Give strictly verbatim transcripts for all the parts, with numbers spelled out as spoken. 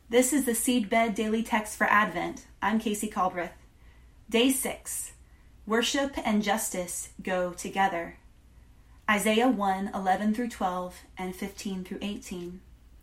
This is the Seedbed Daily Text for Advent. I'm Casey Calbreth. Day six. Worship and justice go together. Isaiah one, eleven through twelve and fifteen through eighteen.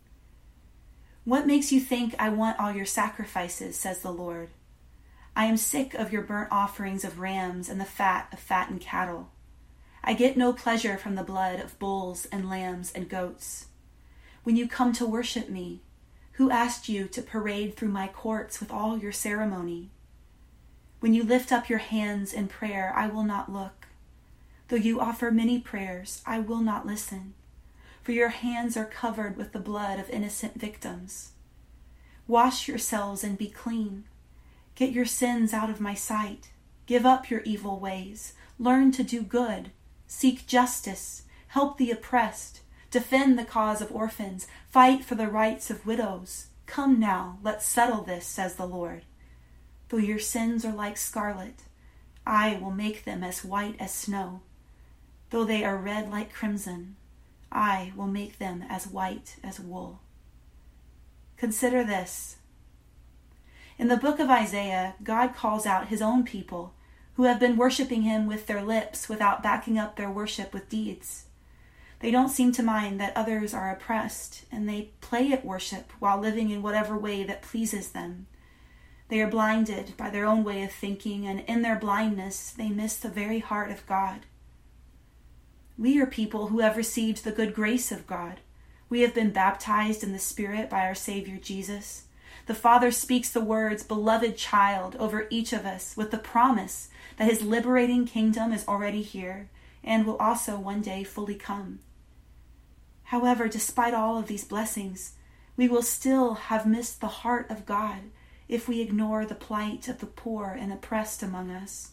What makes you think I want all your sacrifices, says the Lord? I am sick of your burnt offerings of rams and the fat of fattened cattle. I get no pleasure from the blood of bulls and lambs and goats. When you come to worship me, who asked you to parade through my courts with all your ceremony? When you lift up your hands in prayer, I will not look. Though you offer many prayers, I will not listen, for your hands are covered with the blood of innocent victims. Wash yourselves and be clean. Get your sins out of my sight. Give up your evil ways. Learn to do good. Seek justice. Help the oppressed. Defend the cause of orphans. Fight for the rights of widows. Come now, let's settle this, says the Lord. Though your sins are like scarlet, I will make them as white as snow. Though they are red like crimson, I will make them as white as wool. Consider this. In the book of Isaiah, God calls out his own people who have been worshiping him with their lips without backing up their worship with deeds. They don't seem to mind that others are oppressed, and they play at worship while living in whatever way that pleases them. They are blinded by their own way of thinking, and in their blindness, they miss the very heart of God. We are people who have received the good grace of God. We have been baptized in the Spirit by our Savior Jesus. The Father speaks the words, "Beloved child," over each of us with the promise that his liberating kingdom is already here and will also one day fully come. However, despite all of these blessings, we will still have missed the heart of God if we ignore the plight of the poor and oppressed among us.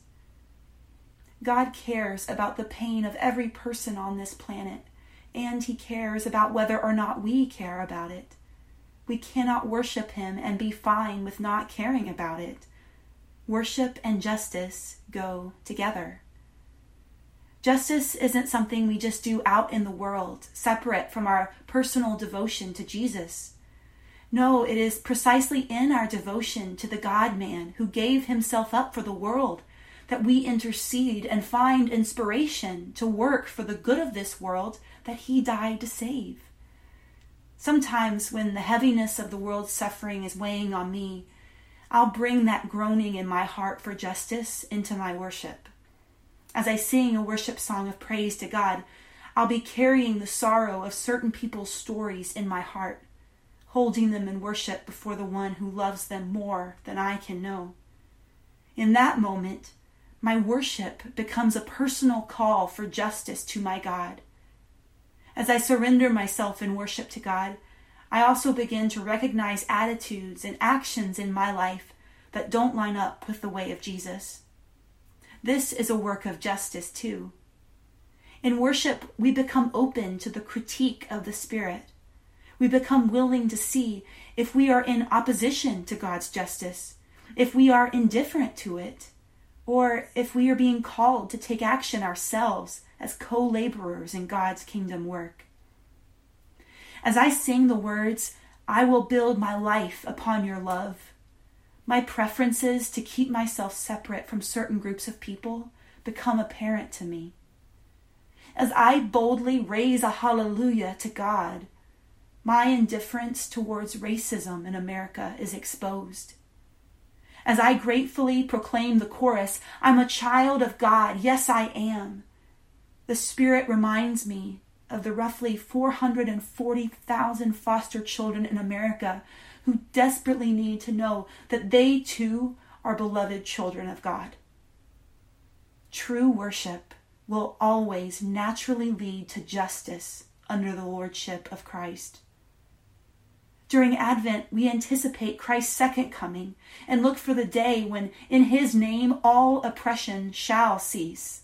God cares about the pain of every person on this planet, and he cares about whether or not we care about it. We cannot worship him and be fine with not caring about it. Worship and justice go together. Justice isn't something we just do out in the world, separate from our personal devotion to Jesus. No, it is precisely in our devotion to the God-man who gave himself up for the world that we intercede and find inspiration to work for the good of this world that he died to save. Sometimes when the heaviness of the world's suffering is weighing on me, I'll bring that groaning in my heart for justice into my worship. As I sing a worship song of praise to God, I'll be carrying the sorrow of certain people's stories in my heart, holding them in worship before the one who loves them more than I can know. In that moment, my worship becomes a personal call for justice to my God. As I surrender myself in worship to God, I also begin to recognize attitudes and actions in my life that don't line up with the way of Jesus. This is a work of justice too. In worship, we become open to the critique of the Spirit. We become willing to see if we are in opposition to God's justice, if we are indifferent to it, or if we are being called to take action ourselves as co-laborers in God's kingdom work. As I sing the words, "I will build my life upon your love," my preferences to keep myself separate from certain groups of people become apparent to me. As I boldly raise a hallelujah to God, my indifference towards racism in America is exposed. As I gratefully proclaim the chorus, "I'm a child of God, yes I am," the Spirit reminds me of the roughly four hundred forty thousand foster children in America who desperately need to know that they too are beloved children of God. True worship will always naturally lead to justice under the lordship of Christ. During Advent, we anticipate Christ's second coming and look for the day when, in his name, all oppression shall cease.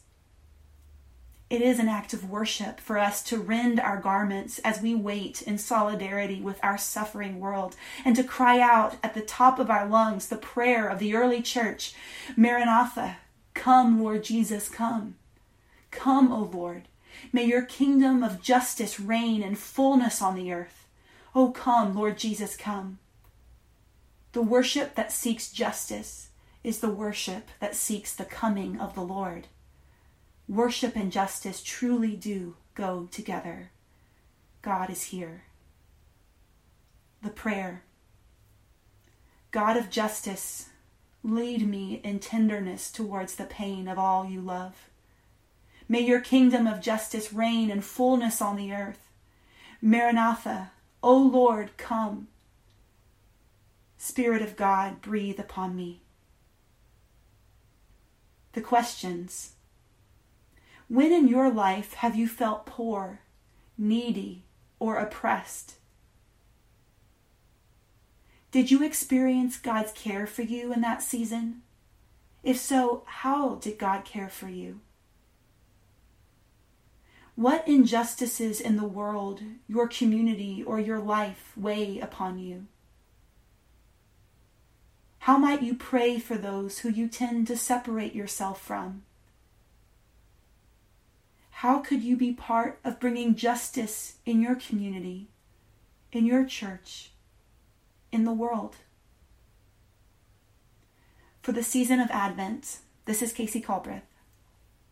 It is an act of worship for us to rend our garments as we wait in solidarity with our suffering world and to cry out at the top of our lungs the prayer of the early church, "Maranatha, come, Lord Jesus, come. Come, O Lord. May your kingdom of justice reign in fullness on the earth. O come, Lord Jesus, come." The worship that seeks justice is the worship that seeks the coming of the Lord. Worship and justice truly do go together. God is here. The prayer. God of justice, lead me in tenderness towards the pain of all you love. May your kingdom of justice reign in fullness on the earth. Maranatha, O Lord, come. Spirit of God, breathe upon me. The questions. When in your life have you felt poor, needy, or oppressed? Did you experience God's care for you in that season? If so, how did God care for you? What injustices in the world, your community, or your life weigh upon you? How might you pray for those who you tend to separate yourself from? How could you be part of bringing justice in your community, in your church, in the world? For the season of Advent, this is Casey Culbreth.